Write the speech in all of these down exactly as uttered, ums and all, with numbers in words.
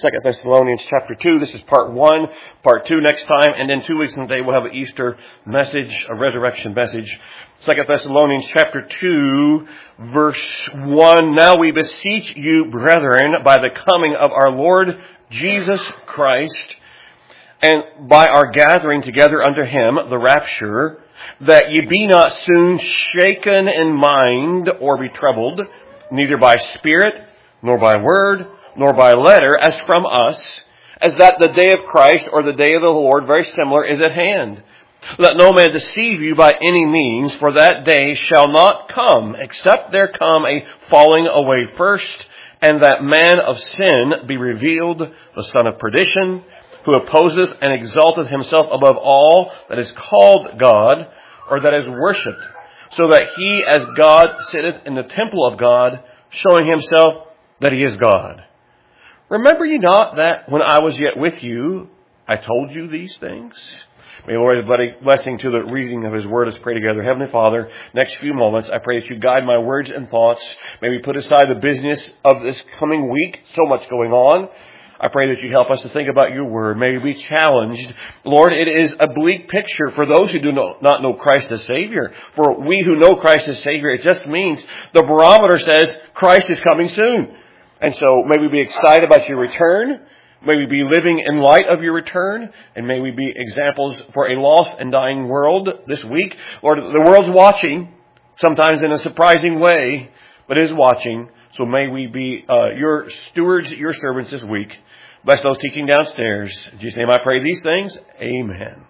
Second Thessalonians chapter two. This is part one, part two next time, and then two weeks from today we'll have an Easter message, a resurrection message. Second Thessalonians chapter two, verse one. Now we beseech you, brethren, by the coming of our Lord Jesus Christ, and by our gathering together unto him, the rapture, that ye be not soon shaken in mind or be troubled, neither by spirit, nor by word, nor by letter, as from us, as that the day of Christ or the day of the Lord, very similar, is at hand. Let no man deceive you by any means, for that day shall not come, except there come a falling away first, and that man of sin be revealed, the son of perdition, who opposeth and exalteth himself above all that is called God, or that is worshipped, so that he as God sitteth in the temple of God, showing himself that he is God. Remember ye not that when I was yet with you, I told you these things? May the Lord have blessing to the reading of his word. Let's pray together. Heavenly Father, next few moments, I pray that you guide my words and thoughts. May we put aside the business of this coming week. So much going on. I pray that you help us to think about your word. May we be challenged. Lord, it is a bleak picture for those who do not know Christ as Savior. For we who know Christ as Savior, it just means the barometer says Christ is coming soon. And so may we be excited about your return. May we be living in light of your return. And may we be examples for a lost and dying world this week. Lord, the world's watching, sometimes in a surprising way, but is watching. So may we be uh, your stewards, your servants this week. Bless those teaching downstairs. In Jesus' name I pray these things. Amen.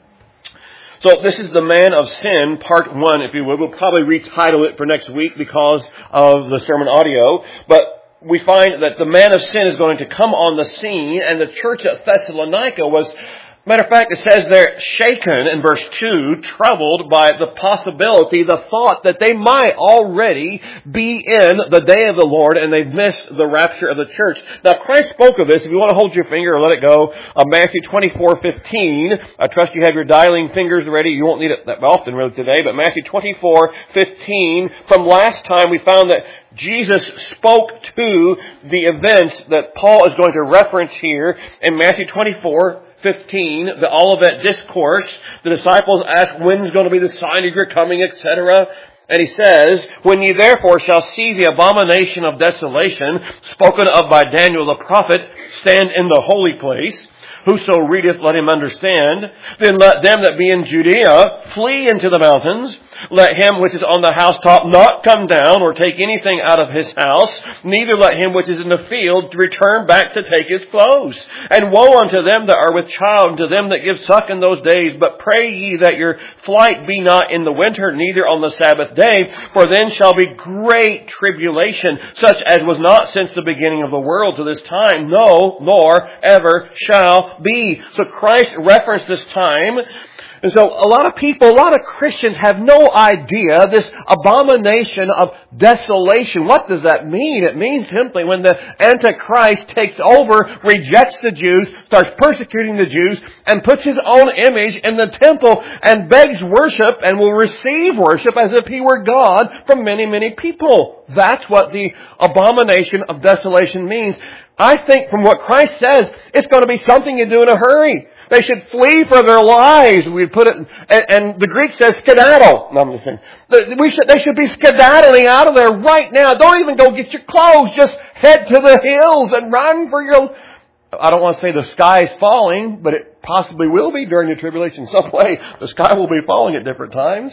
So this is the man of sin, part one, if you will. We'll probably retitle it for next week because of the sermon audio. But we find that the man of sin is going to come on the scene, and the church at Thessalonica was, matter of fact, it says they're shaken in verse two, troubled by the possibility, the thought that they might already be in the day of the Lord and they've missed the rapture of the church. Now, Christ spoke of this. If you want to hold your finger or let it go, uh, Matthew twenty-four fifteen. I trust you have your dialing fingers ready. You won't need it that often really today, but Matthew twenty-four fifteen. From last time, we found that Jesus spoke to the events that Paul is going to reference here in Matthew twenty-four fifteen, the Olivet Discourse. The disciples ask, when's going to be the sign of your coming, et cetera. And he says, when ye therefore shall see the abomination of desolation, spoken of by Daniel the prophet, stand in the holy place, whoso readeth, let him understand. Then let them that be in Judea flee into the mountains. Let him which is on the housetop not come down or take anything out of his house. Neither let him which is in the field return back to take his clothes. And woe unto them that are with child, and to them that give suck in those days. But pray ye that your flight be not in the winter, neither on the Sabbath day. For then shall be great tribulation, such as was not since the beginning of the world to this time, no, nor ever shall be. So Christ referenced this time. And so a lot of people, a lot of Christians have no idea this abomination of desolation. What does that mean? It means simply when the Antichrist takes over, rejects the Jews, starts persecuting the Jews, and puts his own image in the temple and begs worship and will receive worship as if he were God from many, many people. That's what the abomination of desolation means. I think from what Christ says, it's going to be something you do in a hurry. They should flee for their lives. We put it, and, and the Greek says skedaddle. No, I'm just saying. We should, they should be skedaddling out of there right now. Don't even go get your clothes. Just head to the hills and run for your, I don't want to say the sky is falling, but it possibly will be during the tribulation. Some way the sky will be falling at different times.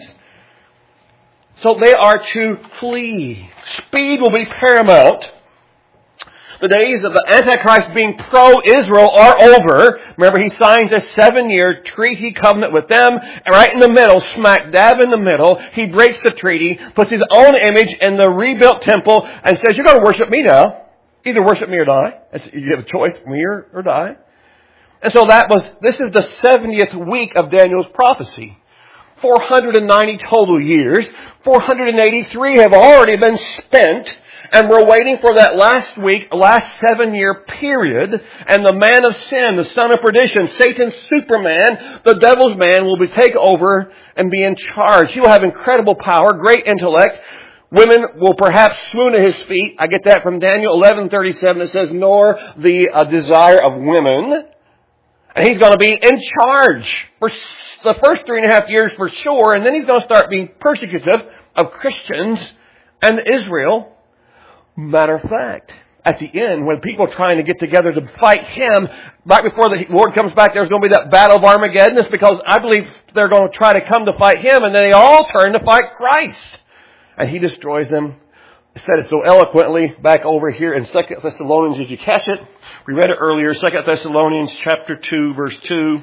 So they are to flee. Speed will be paramount. The days of the Antichrist being pro-Israel are over. Remember, he signs a seven-year treaty covenant with them. And right in the middle, smack dab in the middle, he breaks the treaty, puts his own image in the rebuilt temple, and says, you're going to worship me now. Either worship me or die. You have a choice, me or, or die. And so that was, this is the seventieth week of Daniel's prophecy. four hundred ninety total years. four hundred eighty-three have already been spent. And we're waiting for that last week, last seven-year period. And the man of sin, the son of perdition, Satan's Superman, the devil's man, will be take over and be in charge. He will have incredible power, great intellect, Women will perhaps swoon at his feet. I get that from Daniel eleven thirty-seven. It says, nor the uh, desire of women. And he's going to be in charge for the first three and a half years for sure. And then he's going to start being persecutive of Christians and Israel. Matter of fact, at the end, when people are trying to get together to fight him, right before the Lord comes back, there's going to be that battle of Armageddon. It's because I believe they're going to try to come to fight him, and then they all turn to fight Christ. And he destroys them. I said it so eloquently back over here in Second Thessalonians. Did you catch it? We read it earlier. Second Thessalonians chapter two, verse two.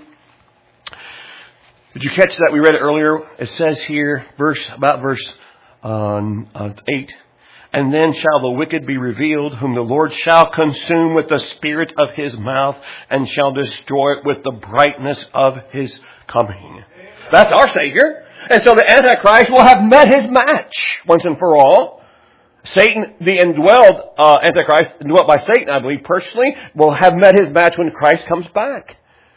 Did you catch that? We read it earlier. It says here, verse about verse um, uh, eight. And then shall the wicked be revealed, whom the Lord shall consume with the spirit of his mouth, and shall destroy it with the brightness of his coming. That's our Savior. And so the Antichrist will have met his match once and for all. Satan, the indwelled uh, Antichrist, indwelt by Satan, I believe personally, will have met his match when Christ comes back.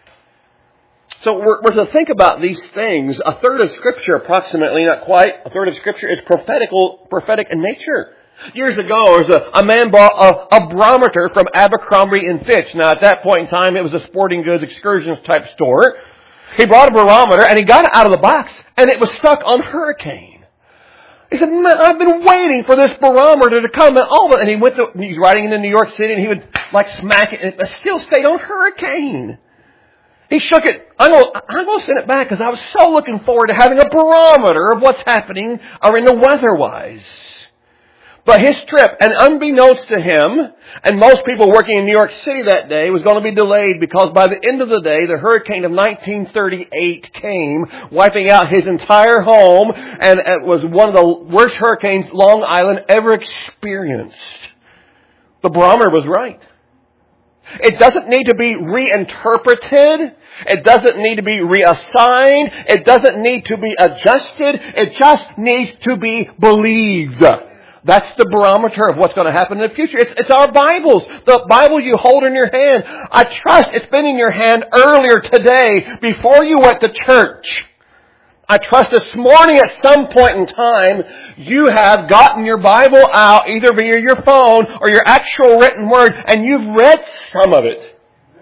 So we're, we're to think about these things. A third of Scripture, approximately, not quite, a third of Scripture is prophetical, prophetic in nature. Years ago, there was a, a man bought a, a barometer from Abercrombie and Fitch. Now, at that point in time, it was a sporting goods excursions type store. He brought a barometer and he got it out of the box and it was stuck on hurricane. He said, man, I've been waiting for this barometer to come and all of it. And he went to, he's riding into New York City and he would like smack it and it still stayed on hurricane. He shook it. I'm going, I'm going to send it back because I was so looking forward to having a barometer of what's happening or in the weather-wise. But his trip, and unbeknownst to him, and most people working in New York City that day, was going to be delayed because by the end of the day, the hurricane of nineteen thirty-eight came, wiping out his entire home, and it was one of the worst hurricanes Long Island ever experienced. The barometer was right. It doesn't need to be reinterpreted. It doesn't need to be reassigned. It doesn't need to be adjusted. It just needs to be believed. That's the barometer of what's going to happen in the future. It's, it's our Bibles. The Bible you hold in your hand. I trust it's been in your hand earlier today before you went to church. I trust this morning at some point in time you have gotten your Bible out either via your phone or your actual written word and you've read some of it.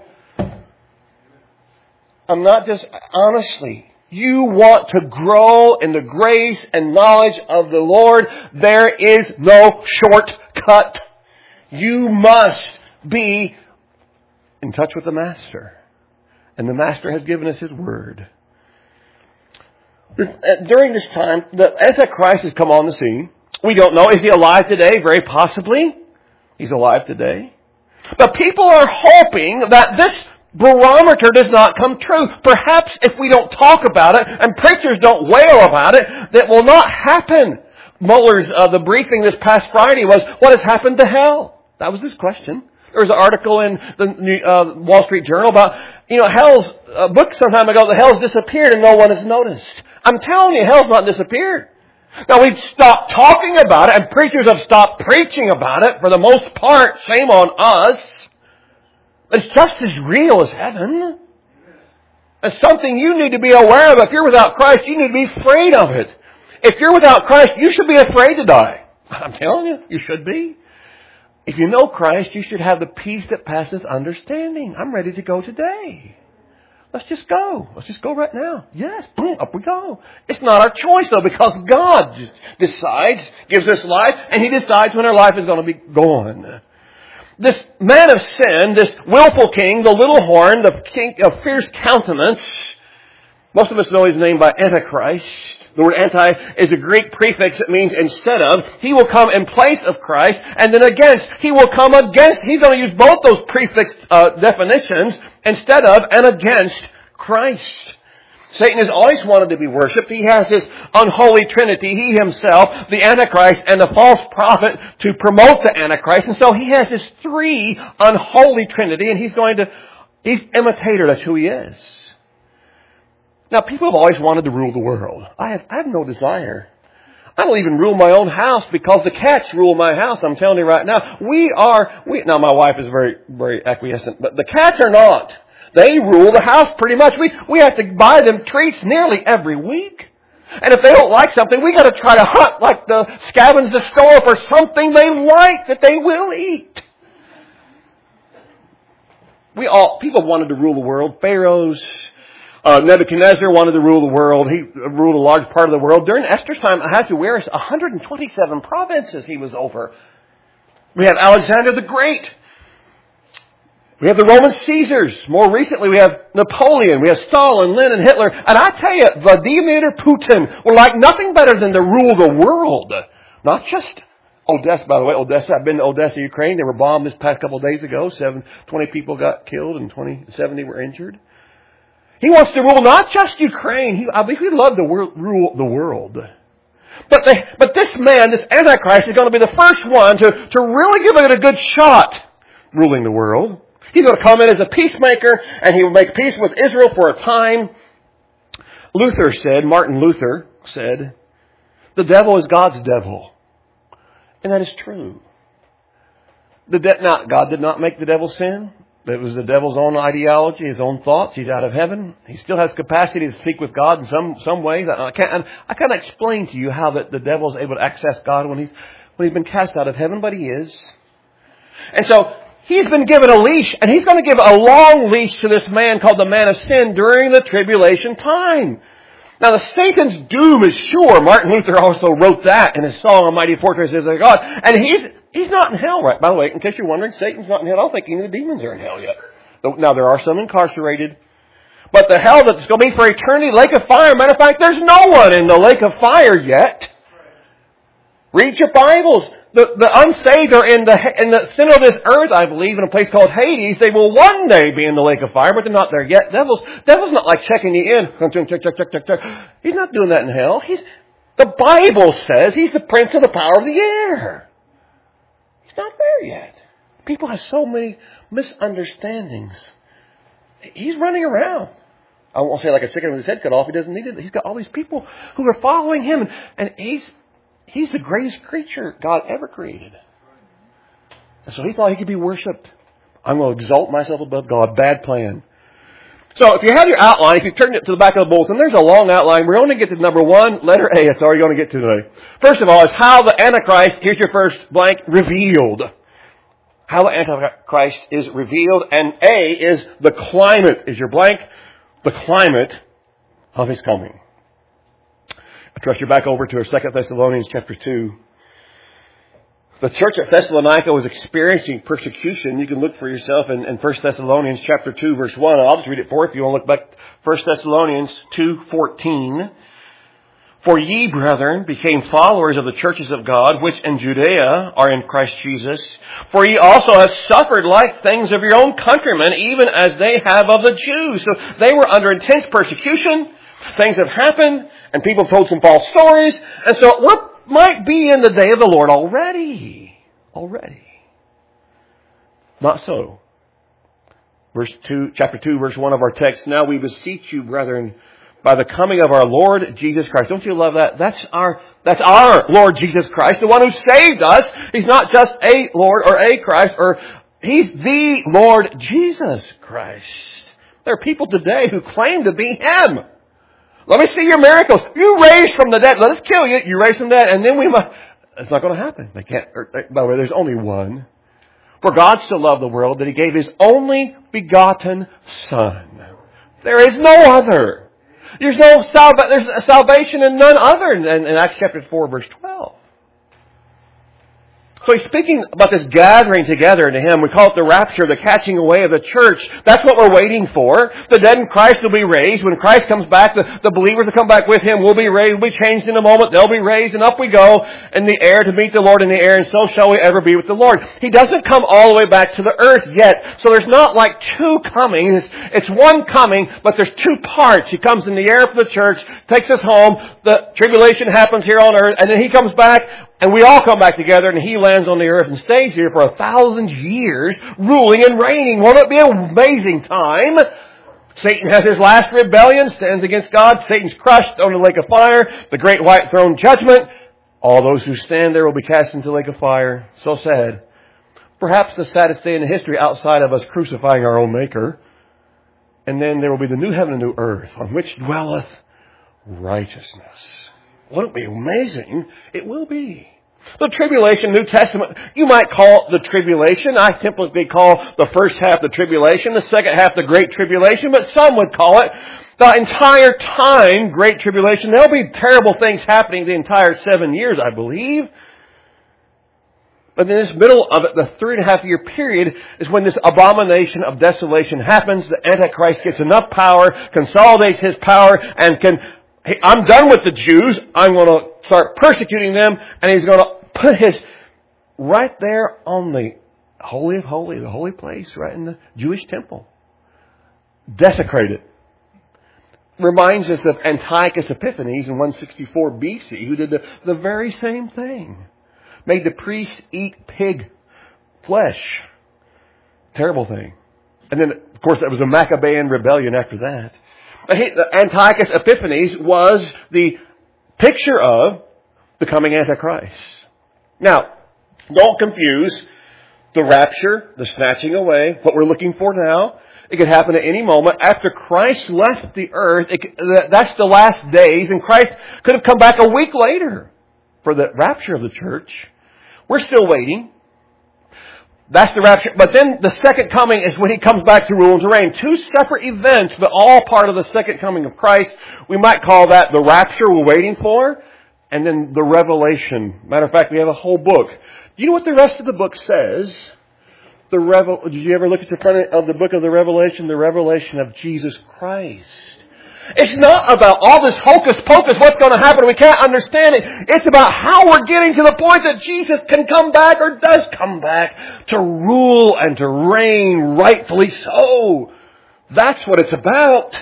I'm not just, honestly, you want to grow in the grace and knowledge of the Lord. There is no shortcut. You must be in touch with the Master. And the Master has given us His Word. During this time, the Antichrist has come on the scene. We don't know. Is he alive today? Very possibly. He's alive today. But people are hoping that this barometer does not come true. Perhaps if we don't talk about it and preachers don't wail about it, that will not happen. Mueller's, uh, the briefing this past Friday was, what has happened to hell? That was his question. There was an article in the uh, Wall Street Journal about, you know, hell's, a book some time ago, the hell's disappeared and no one has noticed. I'm telling you, hell's not disappeared. Now, we've stopped talking about it and preachers have stopped preaching about it for the most part. Shame on us. It's just as real as heaven. It's something you need to be aware of. If you're without Christ, you need to be afraid of it. If you're without Christ, you should be afraid to die. I'm telling you, you should be. If you know Christ, you should have the peace that passes understanding. I'm ready to go today. Let's just go. Let's just go right now. Yes, boom, up we go. It's not our choice, though, because God just decides, gives us life, and He decides when our life is going to be gone. This man of sin, this willful king, the little horn, the king of fierce countenance, most of us know his name by Antichrist. The word anti is a Greek prefix that means instead of. He will come in place of Christ, and then against. He will come against. He's going to use both those prefix uh, definitions, instead of and against Christ. Satan has always wanted to be worshipped. He has his unholy trinity, he himself, the Antichrist, and the false prophet to promote the Antichrist. And so he has his three unholy trinity, and he's going to, he's imitator. That's who he is. Now, people have always wanted to rule the world. I have, I have no desire. I don't even rule my own house because the cats rule my house. I'm telling you right now. We are, we, now my wife is very, very acquiescent, but the cats are not. They rule the house pretty much. We we have to buy them treats nearly every week. And if they don't like something, we got to try to hunt like the scavenge the store for something they like that they will eat. We all, people wanted to rule the world. Pharaohs, uh, Nebuchadnezzar wanted to rule the world. He ruled a large part of the world. During Esther's time, Ahasuerus, one hundred twenty-seven provinces he was over. We have Alexander the Great. We have the Roman Caesars. More recently, we have Napoleon. We have Stalin, Lenin, Hitler. And I tell you, Vladimir Putin would like nothing better than to rule the world. Not just Odessa, by the way. Odessa, I've been to Odessa, Ukraine. They were bombed this past couple of days ago. Seven, twenty people got killed and twenty, seventy were injured. He wants to rule not just Ukraine. He, I believe he'd love to rule the world. But, they, but this man, this Antichrist, is going to be the first one to, to really give it a good shot ruling the world. He's going to come in as a peacemaker, and he will make peace with Israel for a time. Luther said, Martin Luther said, the devil is God's devil. And that is true. The de- now, God did not make the devil sin. It was the devil's own ideology, his own thoughts. He's out of heaven. He still has capacity to speak with God in some, some ways. I can't, I can't explain to you how the, the devil is able to access God when he's, when he's been cast out of heaven, but he is. And so, he's been given a leash, and he's going to give a long leash to this man called the man of sin during the tribulation time. Now, the Satan's doom is sure. Martin Luther also wrote that in his song, A Mighty Fortress is Our God. And he's he's not in hell, right? By the way, in case you're wondering, Satan's not in hell. I don't think any of the demons are in hell yet. Now, there are some incarcerated. But the hell that's going to be for eternity, lake of fire. Matter of fact, there's no one in the lake of fire yet. Read your Bibles. The, the unsaved are in the in the center of this earth, I believe, in a place called Hades. They will one day be in the lake of fire, but they're not there yet. Devil's, devil's not like checking you in. Check, check, check, check, check, check. He's not doing that in hell. He's, the Bible says he's the prince of the power of the air. He's not there yet. People have so many misunderstandings. He's running around. I won't say like a chicken with his head cut off. He doesn't need it. He's got all these people who are following him, and he's He's the greatest creature God ever created. And so he thought he could be worshipped. I'm going to exalt myself above God. Bad plan. So if you have your outline, if you turn it to the back of the bulletin, there's a long outline. We're only going to get to number one, letter A. That's all you're going to get to today. First of all, is how the Antichrist, here's your first blank, revealed. How the Antichrist is revealed. And A is the climate, is your blank, the climate of his coming. I trust you're back over to our Second Thessalonians chapter two. The church at Thessalonica was experiencing persecution. You can look for yourself in, in First Thessalonians chapter two, verse one. I'll just read it for you if you want to look back. First Thessalonians two fourteen. For ye, brethren, became followers of the churches of God, which in Judea are in Christ Jesus. For ye also have suffered like things of your own countrymen, even as they have of the Jews. So they were under intense persecution. Things have happened, and people told some false stories. And so what might be in the day of the Lord already? Already. Not so. Verse two, chapter two, verse one of our text. Now we beseech you, brethren, by the coming of our Lord Jesus Christ. Don't you love that? That's our, that's our Lord Jesus Christ, the one who saved us. He's not just a Lord or a Christ, or He's the Lord Jesus Christ. There are people today who claim to be Him. Let me see your miracles. You raised from the dead. Let us kill you. You raised from the dead. And then we must... It's not going to happen. They can't... Or, by the way, there's only one. For God so loved the world that He gave His only begotten Son. There is no other. There's no salva- there's salvation in none other in, in Acts chapter four, verse twelve. So he's speaking about this gathering together into Him. We call it the rapture, the catching away of the church. That's what we're waiting for. The dead in Christ will be raised. When Christ comes back, the, the believers will come back with Him. We'll be raised. We'll be changed in a moment. They'll be raised, and up we go in the air to meet the Lord in the air, and so shall we ever be with the Lord. He doesn't come all the way back to the earth yet. So there's not like two comings. It's one coming, but there's two parts. He comes in the air for the church, takes us home. The tribulation happens here on earth, and then He comes back. And we all come back together, and He lands on the earth and stays here for a thousand years, ruling and reigning. Won't it be an amazing time? Satan has his last rebellion, stands against God. Satan's crushed on the lake of fire. The great white throne judgment. All those who stand there will be cast into the lake of fire. So sad. Perhaps the saddest day in history outside of us crucifying our own Maker. And then there will be the new heaven and new earth, on which dwelleth righteousness. Won't it be amazing? It will be. The tribulation, New Testament, you might call it the tribulation. I typically call the first half the tribulation, the second half the great tribulation, but some would call it the entire time great tribulation. There'll be terrible things happening the entire seven years, I believe. But in this middle of it, the three and a half year period is when this abomination of desolation happens. The Antichrist gets enough power, consolidates his power, and can, hey, I'm done with the Jews. I'm going to start persecuting them. And he's going to put his, right there on the Holy of Holies, the holy place, right in the Jewish temple. Desecrate it. Reminds us of Antiochus Epiphanes in one sixty-four B C, who did the, the very same thing. Made the priests eat pig flesh. Terrible thing. And then, of course, there was a Maccabean rebellion after that. But he, Antiochus Epiphanes was the picture of the coming Antichrist. Now, don't confuse the rapture, the snatching away, what we're looking for now. It could happen at any moment. After Christ left the earth, it, that's the last days, and Christ could have come back a week later for the rapture of the church. We're still waiting. That's the rapture. But then the second coming is when He comes back to rule and to reign. Two separate events, but all part of the second coming of Christ. We might call that the rapture we're waiting for. And then the revelation. Matter of fact, we have a whole book. Do you know what the rest of the book says? The revel- Did you ever look at the front of the book of the Revelation? The revelation of Jesus Christ. It's not about all this hocus pocus, what's going to happen, we can't understand it. It's about how we're getting to the point that Jesus can come back or does come back to rule and to reign rightfully so. That's what it's about.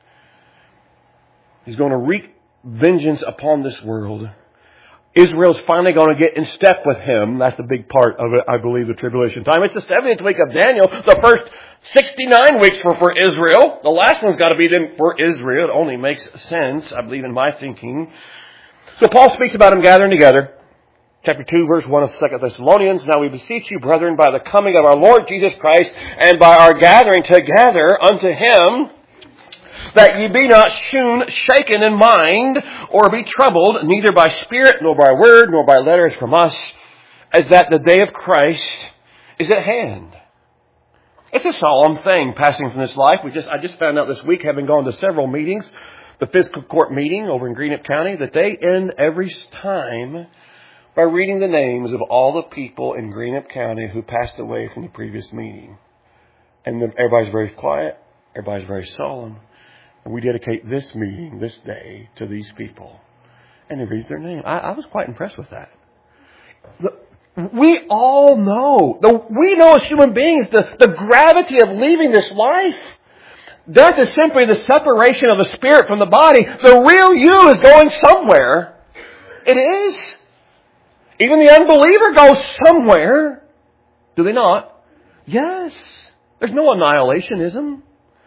He's going to wreak vengeance upon this world. Israel's finally going to get in step with Him. That's the big part of it, I believe, the tribulation time. It's the seventieth week of Daniel. The first sixty-nine weeks were for Israel. The last one's got to be then for Israel. It only makes sense, I believe, in my thinking. So Paul speaks about them gathering together. Chapter two, verse one of Second Thessalonians. Now we beseech you, brethren, by the coming of our Lord Jesus Christ, and by our gathering together unto Him, that ye be not shewn shaken in mind, or be troubled, neither by spirit, nor by word, nor by letters from us, as that the day of Christ is at hand. It's a solemn thing, passing from this life. We just I just found out this week, having gone to several meetings, the fiscal court meeting over in Greenup County, that they end every time by reading the names of all the people in Greenup County who passed away from the previous meeting. And everybody's very quiet. Everybody's very solemn. And we dedicate this meeting, this day, to these people. And they read their name. I, I was quite impressed with that. The, we all know, the, we know as human beings, the, the gravity of leaving this life. Death is simply the separation of the spirit from the body. The real you is going somewhere. It is. Even the unbeliever goes somewhere. Do they not? Yes. There's no annihilationism.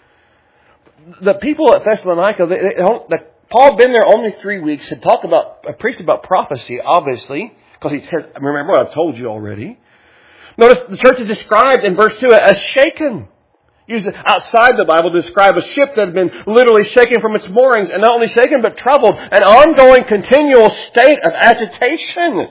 The people at Thessalonica, they, they don't, the, Paul had been there only three weeks, had talked about, uh, preached about prophecy, obviously, because he remember what I've told you already. Notice the church is described in verse two as shaken. Used outside the Bible to describe a ship that had been literally shaken from its moorings, and not only shaken but troubled, an ongoing continual state of agitation.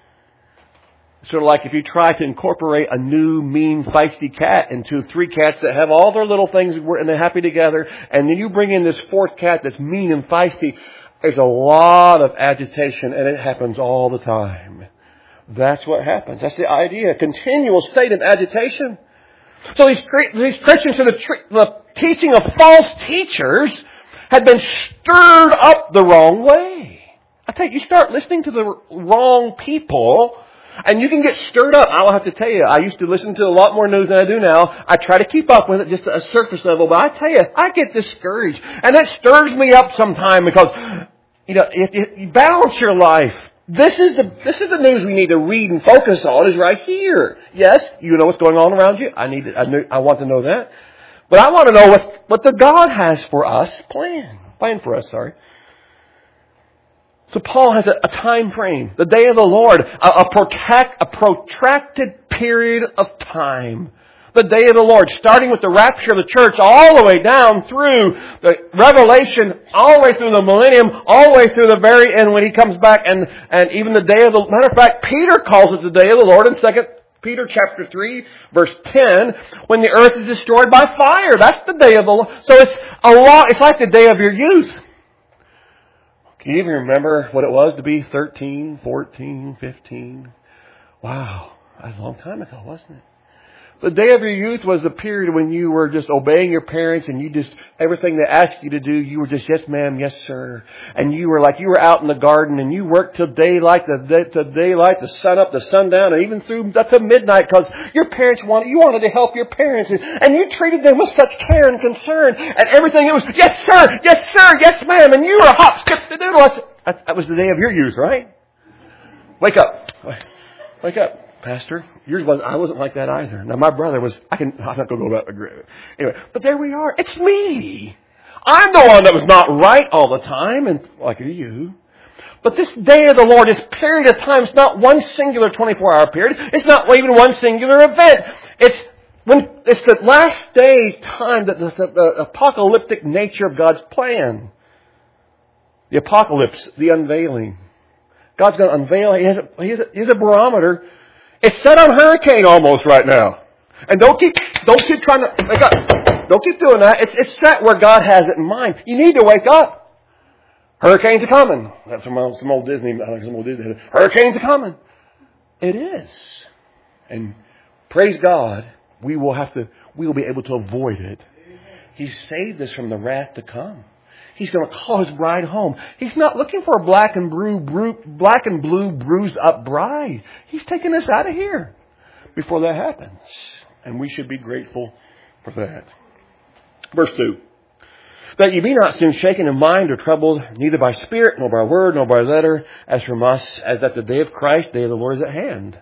Sort of like if you try to incorporate a new, mean, feisty cat into three cats that have all their little things and they're happy together, and then you bring in this fourth cat that's mean and feisty, there's a lot of agitation, and it happens all the time. That's what happens. That's the idea. A continual state of agitation. So these, these Christians, to the, the teaching of false teachers, had been stirred up the wrong way. I tell you, you start listening to the wrong people, and you can get stirred up. I'll have to tell you, I used to listen to a lot more news than I do now. I try to keep up with it just at a surface level. But I tell you, I get discouraged. And that stirs me up sometime because, you know, if you, you balance your life. This is the this is the news we need to read and focus on is right here. Yes, you know what's going on around you. I need to, I, know, I want to know that. But I want to know what, what the God has for us planned. Planned for us, sorry. So Paul has a, a time frame, the day of the Lord, a, a, protect, a protracted period of time The day of the Lord, starting with the rapture of the church all the way down through the Revelation, all the way through the millennium, all the way through the very end when He comes back, and, and even the day of the, matter of fact, Peter calls it the day of the Lord in Second Peter chapter three, verse ten, when the earth is destroyed by fire. That's the day of the Lord. So it's a lot, it's like the day of your youth. Can you even remember what it was to be thirteen, fourteen, fifteen? Wow, that was a long time ago, wasn't it? The day of your youth was the period when you were just obeying your parents and you just, everything they asked you to do, you were just, yes ma'am, yes sir. And you were like, you were out in the garden and you worked till daylight, the day, till daylight, the sun up, the sundown, and even through up to midnight because your parents wanted, you wanted to help your parents. And, and you treated them with such care and concern. And everything, it was, yes sir, yes sir, yes ma'am. And you were a hop, skip, the doodle. That, that was the day of your youth, right? Wake up. Wake up. Pastor, yours was, I wasn't like that either. Now my brother was, I can, I'm not going to go about agree. Anyway, but there we are. It's me. I'm the one that was not right all the time, and like you. But this day of the Lord, this period of time, it's not one singular twenty-four hour period. It's not even one singular event. It's when, it's the last day time that the, the, the apocalyptic nature of God's plan. The apocalypse, the unveiling. God's going to unveil, He has a, he has a, he has a barometer. It's set on hurricane almost right now. And don't keep, don't keep trying to, wake up. Don't keep doing that. It's, it's set where God has it in mind. You need to wake up. Hurricanes are coming. That's some old, some old Disney, I think some old Disney. Hurricanes are coming. It is. And praise God, we will have to, we will be able to avoid it. He saved us from the wrath to come. He's going to call His bride home. He's not looking for a black and blue, bru- black and blue bruised up bride. He's taking us out of here before that happens. And we should be grateful for that. Verse two. That ye be not soon shaken in mind or troubled, neither by spirit, nor by word, nor by letter, as from us, as that the day of Christ, day of the Lord is at hand.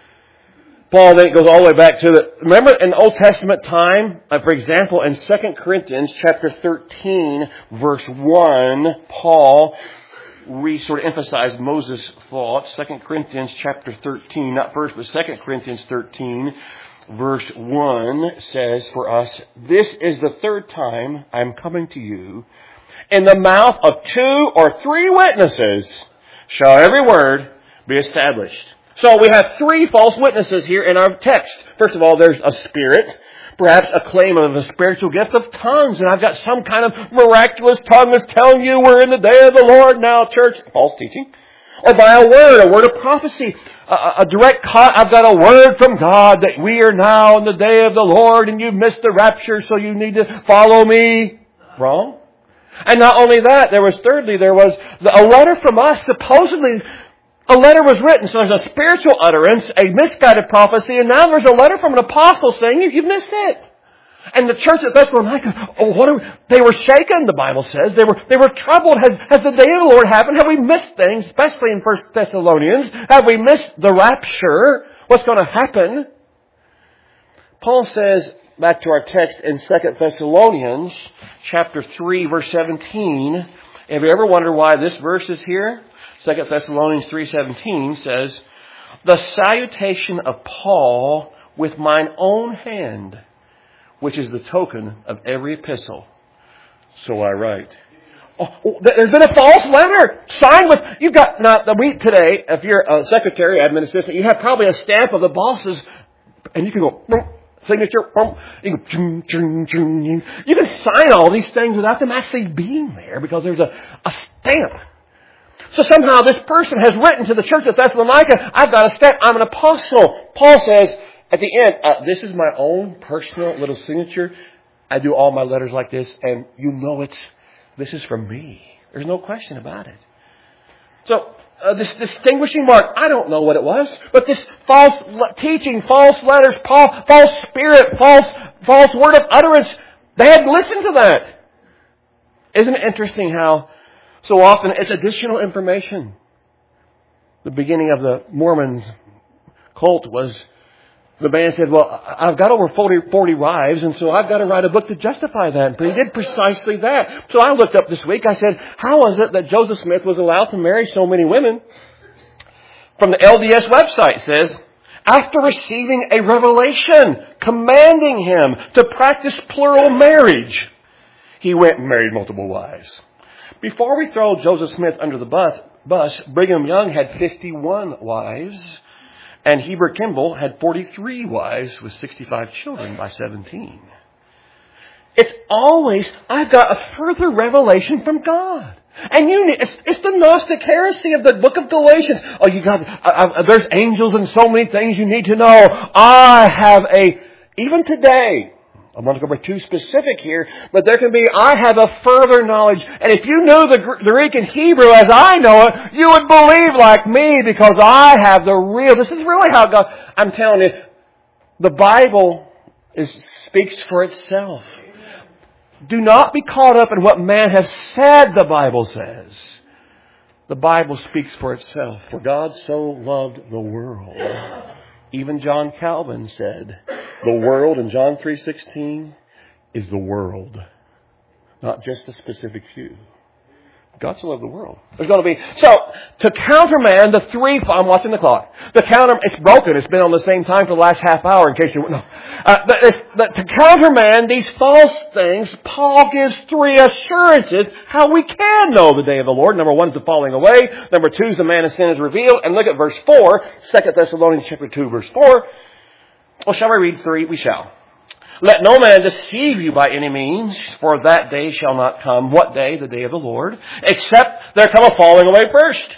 Paul then goes all the way back to the, remember in Old Testament time, uh, for example, in Second Corinthians chapter thirteen, verse one, Paul re sort of emphasized Moses' thoughts. Second Corinthians chapter thirteen, not first, but Second Corinthians thirteen, verse one says for us, this is the third time I am coming to you. In the mouth of two or three witnesses shall every word be established. So we have three false witnesses here in our text. First of all, there's a spirit, perhaps a claim of a spiritual gift of tongues. And I've got some kind of miraculous tongue that's telling you we're in the day of the Lord now, church. False teaching. Or by a word, a word of prophecy. A, a direct, co- I've got a word from God that we are now in the day of the Lord and you've missed the rapture, so you need to follow me. Wrong. And not only that, there was thirdly, there was a letter from us, supposedly. A letter was written, so there's a spiritual utterance, a misguided prophecy, and now there's a letter from an apostle saying, you've missed it. And the church at Thessalonica, oh, what are we? They were shaken, the Bible says. They were, they were troubled. Has, has the day of the Lord happened? Have we missed things, especially in First Thessalonians? Have we missed the rapture? What's going to happen? Paul says, back to our text in Second Thessalonians, chapter three, verse seventeen. Have you ever wondered why this verse is here? Second Thessalonians three seventeen says, the salutation of Paul with mine own hand, which is the token of every epistle. So I write. Oh, there's been a false letter signed with, you've got, now, the week today, if you're a secretary, admin assistant, you have probably a stamp of the boss's, and you can go, signature, you can, you can sign all these things without them actually being there because there's a, a stamp. So somehow this person has written to the church at Thessalonica, I've got a stamp, I'm an apostle. Paul says at the end, uh, this is my own personal little signature. I do all my letters like this, and you know it's, this is from me. There's no question about it. So uh, this distinguishing mark, I don't know what it was, but this false le- teaching, false letters, Paul, false spirit, false, false word of utterance, they had listened to that. Isn't it interesting how so often it's additional information? The beginning of the Mormons cult was, the man said, well, I've got over forty, forty wives, and so I've got to write a book to justify that. But he did precisely that. So I looked up this week, I said, how is it that Joseph Smith was allowed to marry so many women? From the L D S website says, after receiving a revelation commanding him to practice plural marriage, he went and married multiple wives. Before we throw Joseph Smith under the bus, bus Brigham Young had fifty-one wives, and Heber Kimball had forty-three wives with sixty-five children by seventeen. It's always, I've got a further revelation from God. And you need, it's, it's the Gnostic heresy of the book of Galatians. Oh, you got, uh, uh, there's angels and so many things you need to know. I have a, even today, I'm not going to be too specific here, but there can be, I have a further knowledge. And if you knew the, the Greek and Hebrew as I know it, you would believe like me because I have the real, this is really how God, I'm telling you, the Bible is, speaks for itself. Do not be caught up in what man has said, the Bible says. The Bible speaks for itself. For God so loved the world. Even John Calvin said, the world in John three sixteen is the world. Not just a specific few. God so loved the world. There's going to be, so, to countermand the three, I'm watching the clock. The counter, it's broken. It's been on the same time for the last half hour in case you, no. Uh, but it's, but to countermand these false things, Paul gives three assurances how we can know the day of the Lord. Number one is the falling away. Number two is the man of sin is revealed. And look at verse four, Second Thessalonians chapter two, verse four. Well, shall we read three? We shall. Let no man deceive you by any means, for that day shall not come. What day? The day of the Lord. Except there come a falling away first.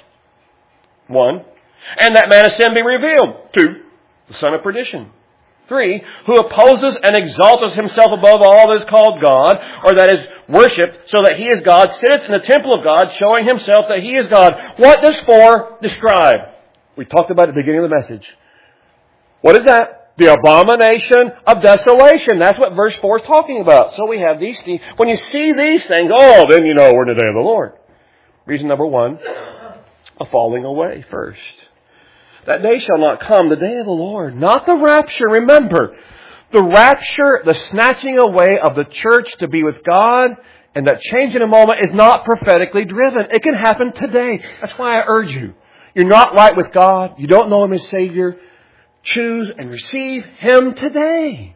One. And that man of sin be revealed. Two. The son of perdition. Three. Who opposes and exalteth himself above all that is called God, or that is worshipped, so that he is God, sitteth in the temple of God, showing himself that he is God. What does four describe? We talked about it at the beginning of the message. What is that? The abomination of desolation. That's what verse four is talking about. So we have these things. When you see these things, oh, then you know we're in the day of the Lord. Reason number one, a falling away first. That day shall not come, the day of the Lord. Not the rapture. Remember, the rapture, the snatching away of the church to be with God, and that change in a moment is not prophetically driven. It can happen today. That's why I urge you. You're not right with God. You don't know Him as Savior. Choose and receive Him today.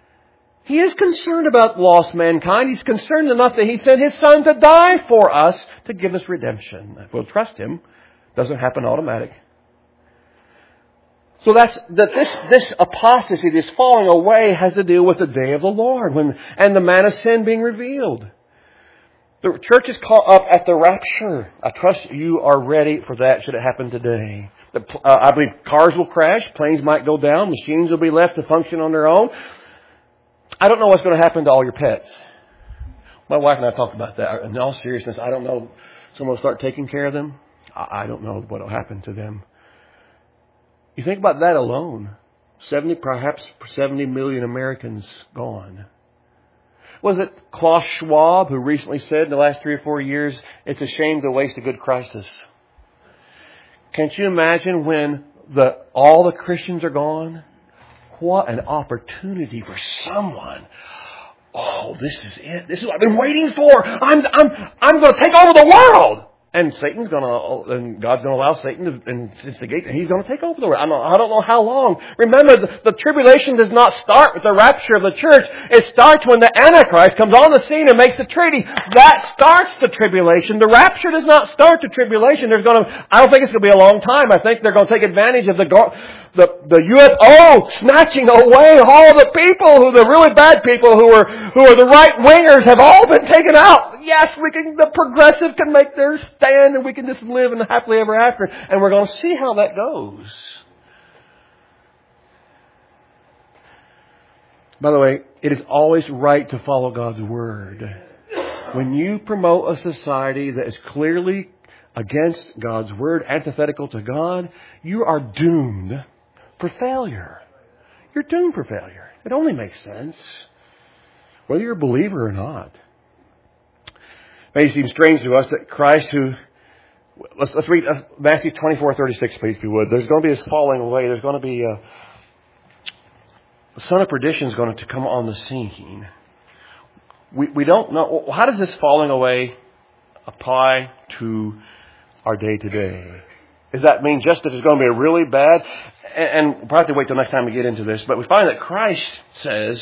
He is concerned about lost mankind. He's concerned enough that He sent His Son to die for us to give us redemption. If we'll trust Him, it doesn't happen automatic. So that's that. This this apostasy, this falling away, has to do with the day of the Lord, when and the man of sin being revealed. The church is caught up at the rapture. I trust you are ready for that. Should it happen today? Uh, I believe cars will crash, planes might go down, machines will be left to function on their own. I don't know what's going to happen to all your pets. My wife and I talked about that. In all seriousness, I don't know. Someone will start taking care of them. I don't know what will happen to them. You think about that alone. Seventy, perhaps seventy million Americans gone. Was it Klaus Schwab who recently said in the last three or four years, it's a shame to waste a good crisis? Can't you imagine when the all the Christians are gone? What an opportunity for someone. Oh, this is it. This is what I've been waiting for. I'm I'm I'm going to take over the world. And Satan's going to, and God's going to allow Satan to instigate, and he's going to take over the world. I don't, I don't know how long. Remember, the, the tribulation does not start with the rapture of the church. It starts when the Antichrist comes on the scene and makes the treaty. That starts the tribulation. The rapture does not start the tribulation. There's going to, I don't think it's going to be a long time. I think they're going to take advantage of the the the U F O snatching away all the people who, the really bad people who are who are the right wingers, have all been taken out. Yes, we can. The progressive can make their stand, and we can just live in the happily ever after. And we're going to see how that goes. By the way, it is always right to follow God's word. When you promote a society that is clearly against God's word, antithetical to God, you are doomed for failure. You're doomed for failure. It only makes sense, whether you're a believer or not. It may seem strange to us that Christ who... Let's, let's read Matthew twenty-four thirty-six, please, if you would. There's going to be this falling away. There's going to be a... The son of perdition is going to come on the scene. We we don't know. How does this falling away apply to our day to day? Does that mean just that it's going to be really bad? And, and we'll probably have to wait till next time we get into this. But we find that Christ says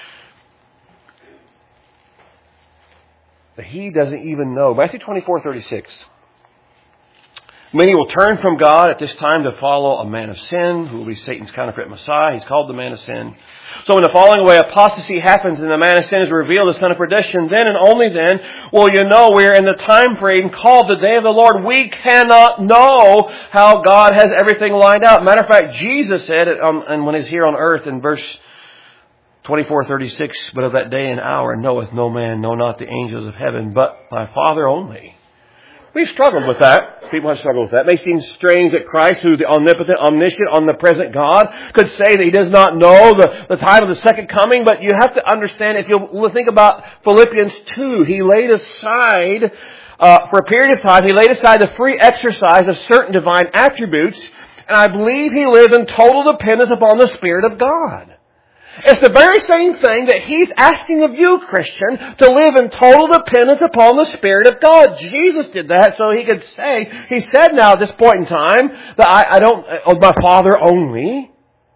that He doesn't even know. Matthew twenty-four thirty-six. Many will turn from God at this time to follow a man of sin, who will be Satan's counterfeit Messiah. He's called the man of sin. So when the falling away apostasy happens and the man of sin is revealed, the son of perdition, then and only then will you know we're in the time frame called the day of the Lord. We cannot know how God has everything lined out. Matter of fact, Jesus said, it, um, and when He's here on earth in verse twenty-four thirty-six, but of that day and hour knoweth no man, no not the angels of heaven, but my Father only. We've struggled with that. People have struggled with that. It may seem strange that Christ, who's the omnipotent, omniscient, omnipresent God, could say that He does not know the, the time of the second coming, but you have to understand, if you'll think about Philippians two, He laid aside, uh, for a period of time, He laid aside the free exercise of certain divine attributes, and I believe He lives in total dependence upon the Spirit of God. It's the very same thing that He's asking of you, Christian, to live in total dependence upon the Spirit of God. Jesus did that so He could say, He said now at this point in time, that I, I don't, of my Father only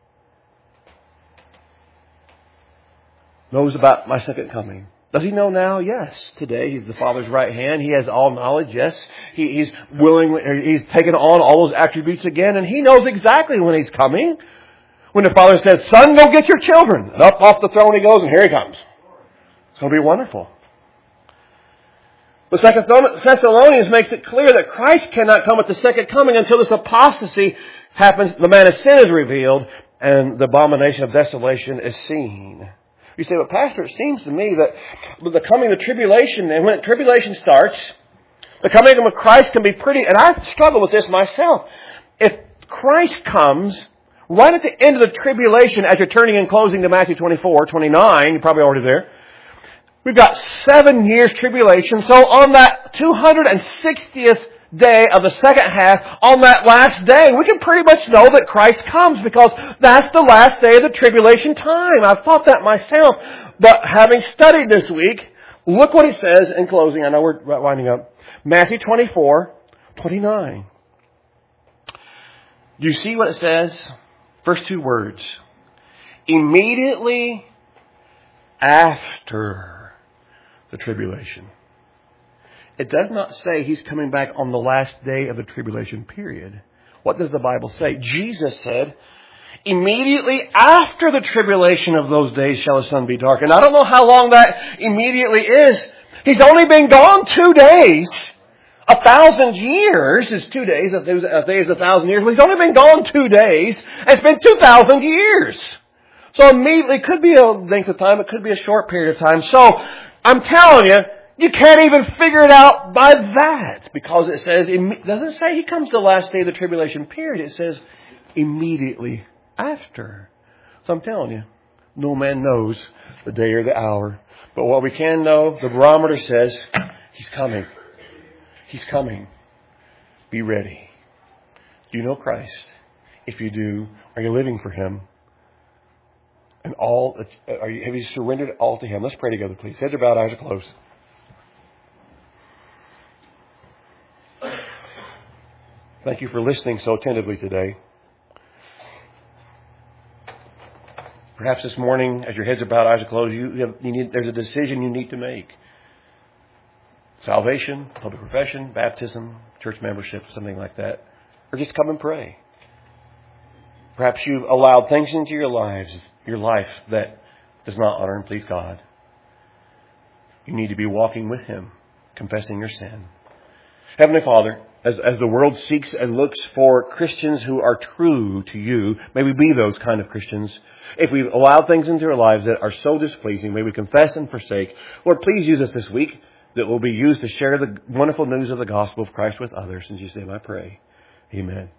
knows about my second coming. Does He know now? Yes. Today He's the Father's right hand. He has all knowledge. Yes. He, he's willing, He's taken on all those attributes again, and He knows exactly when He's coming. When the Father says, son, go get your children. And up off the throne He goes, and here He comes. It's going to be wonderful. But Second Thessalonians makes it clear that Christ cannot come at the second coming until this apostasy happens, the man of sin is revealed, and the abomination of desolation is seen. You say, but Pastor, it seems to me that with the coming of tribulation, and when tribulation starts, the coming of Christ can be pretty, and I struggle with this myself. If Christ comes right at the end of the tribulation, as you're turning and closing to Matthew twenty-four, twenty-nine, you're probably already there. We've got seven years tribulation. So on that two hundred sixtieth day of the second half, on that last day, we can pretty much know that Christ comes, because that's the last day of the tribulation time. I've thought that myself. But having studied this week, look what He says in closing. I know we're winding up. Matthew twenty-four, twenty-nine. Do you see what it says? First two words. Immediately after the tribulation. It does not say He's coming back on the last day of the tribulation period. What does the Bible say? Jesus said, immediately after the tribulation of those days shall the sun be darkened. I don't know how long that immediately is. He's only been gone two days. A thousand years is two days. A day is a thousand years. Well, He's only been gone two days. And it's been two thousand years. So immediately, it could be a length of time. It could be a short period of time. So I'm telling you, you can't even figure it out by that. Because it says, it doesn't say He comes the last day of the tribulation period. It says immediately after. So I'm telling you, no man knows the day or the hour. But what we can know, the barometer says, He's coming. He's coming. Be ready. Do you know Christ? If you do, are you living for Him? And all, are you, have you surrendered all to Him? Let's pray together, please. Heads are bowed, eyes are closed. Thank you for listening so attentively today. Perhaps this morning, as your heads are bowed, eyes are closed, you have, you need, there's a decision you need to make. Salvation, public profession, baptism, church membership, something like that. Or just come and pray. Perhaps you've allowed things into your lives, your life that does not honor and please God. You need to be walking with Him, confessing your sin. Heavenly Father, as, as the world seeks and looks for Christians who are true to You, may we be those kind of Christians. If we've allowed things into our lives that are so displeasing, may we confess and forsake. Lord, please use us this week that will be used to share the wonderful news of the gospel of Christ with others. In Jesus' name I pray. Amen.